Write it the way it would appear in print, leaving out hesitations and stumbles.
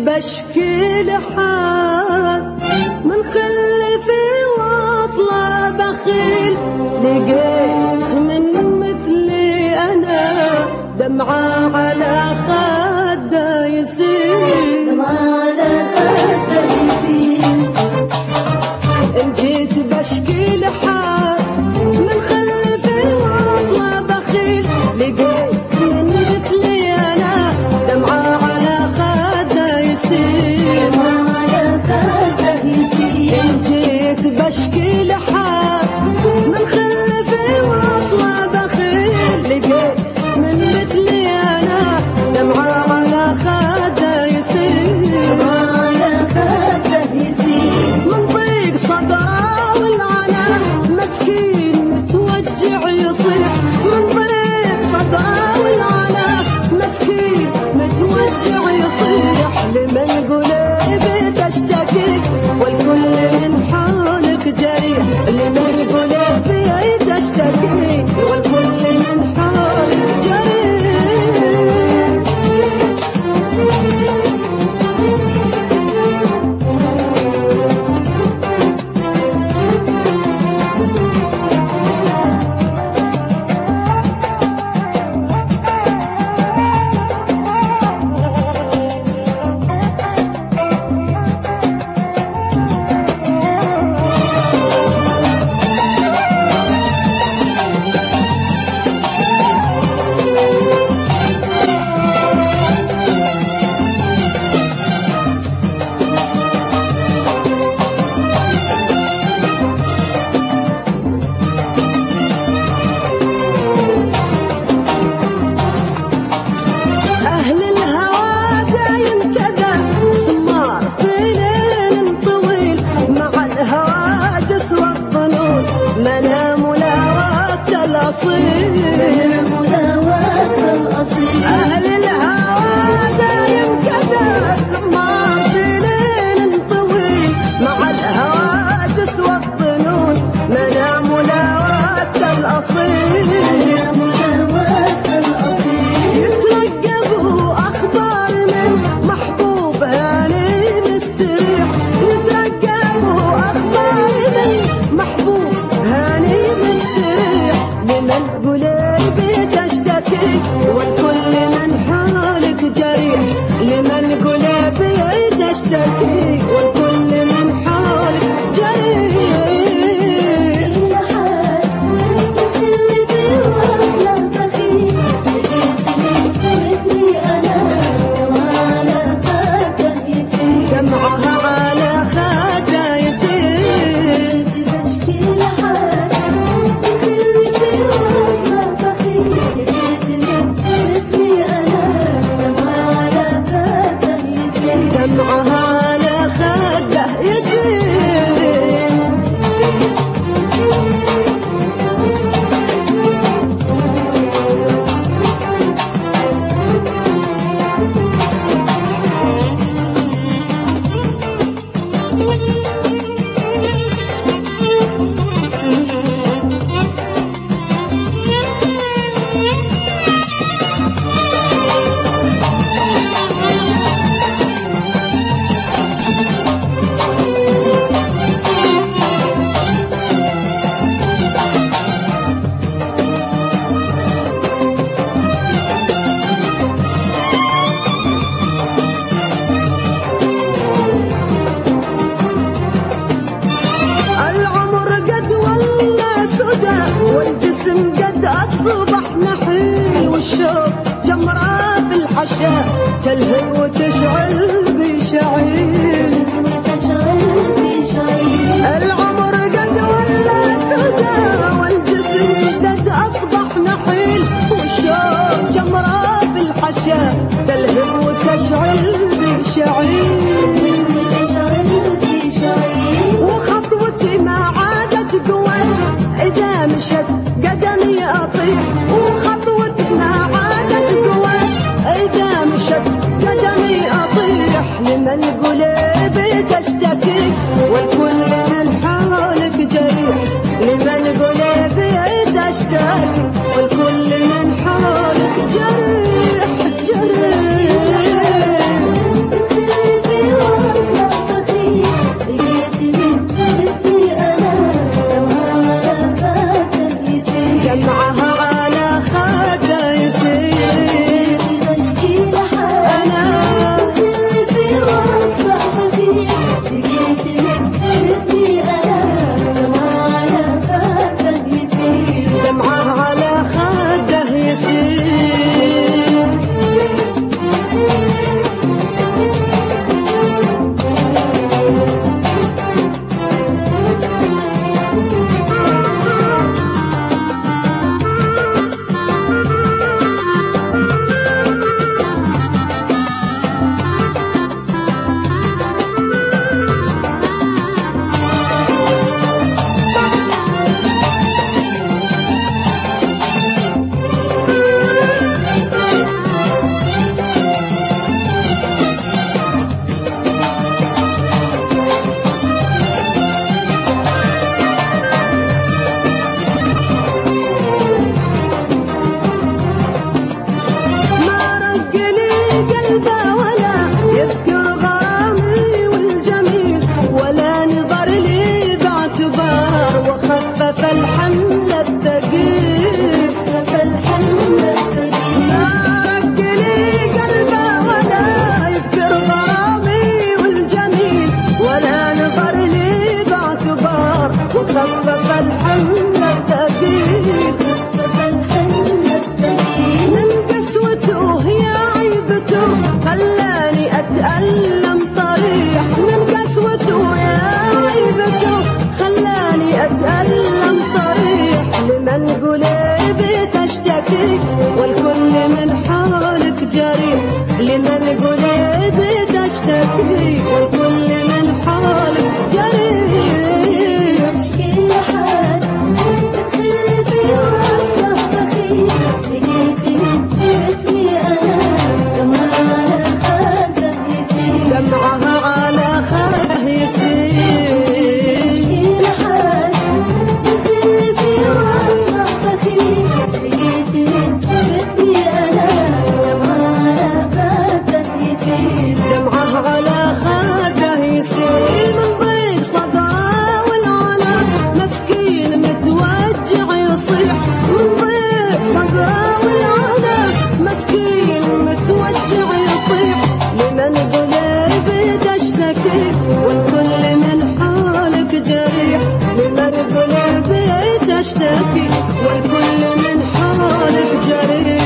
بشكي لحد من خلفي واصلة بخيل، لقيت من مثلي أنا دمعة على خده يسيل، دمعة على خده يسيل. إن جيت بشكي لحد من خلفي واصلة بخيل، لقيت من مثلي أنا دمعة على خده يسيل، دمعة على خده يسيل. إن جيت بشكي لحد من خلفي واصلة بخيل، لقيت من مثلي أنا دمعة على خده يسيل، دمعة على خده يسيل. من ضيق صدره والعنا مسكين متوجع يصيح، من ضيق صدره والعنا مسكين متوجع يصيح، لمن قلبي تشتكي والكل من حالك جريح، لمن قلبي تشتكي والكل من حالك جريح. أهل الهوى دايم كذا سمار في ليل طويل، مع الهواجس والظنون منام ولاوات الأصيل، منام ولاوات الأصيل. أهل الهوى دايم كذا سمار في ليل طويل، مع الهواجس والظنون منام ولاوات الأصيل، منام ولاوات الأصيل. يترقبوا أخبار من محبوب هاني مستريح، يترقبوا أخبار من محبوب هاني مستريح، لمن قلبي تشتكي والكل من حالك جريح، لمن قلبي تشتكي والكل من حالك جريح. دمعها على خده يسيل، بشكي لحد خليتي واصلة بخيل، لقيت من مثلي أنا دمعة على خده يسيل، دمعها على خده يسيل. العمر قد ولا سدى والجسم قد أصبح نحيل، والشوق جمرة بالحشا تلهب وتشعل بشعيل، تشعل بشعيل. العمر قد ولا سدى والجسم قد أصبح نحيل، والشوق جمرة بالحشا تلهب وتشعل بشعيل، تشعل بشعيل. وخطوتي ما عادت قوة إذا مشت قدمي أطيح، وخطوتي ما عادت قوة إذا مشت قدمي أطيح، لمن قلبي تشتكي والكل من حالك جريح، لمن قلبي تشتكي والكل من حالك جريح جريح. تشتكي والكل من حالك جريح لمن قلبي تشتكي والكل من حالك جريح اشكي لحد قلبي واصله بخيل لقيتني مثلي انا دمعها خده يسيل دمعها على خده يسيل اشكي لحد قلبي واصله بخيل لقيتني مثلي انا دمعها خده يسيل دمعه على خده يسيل من ضيق صدره والعالم مسكين متوجع يصيح من ضيق صدره والعالم مسكين متوجع يصيح لمن قلبي تشتكي والكل من حالك جريح لمن قلبي تشتكي والكل من حالك جريح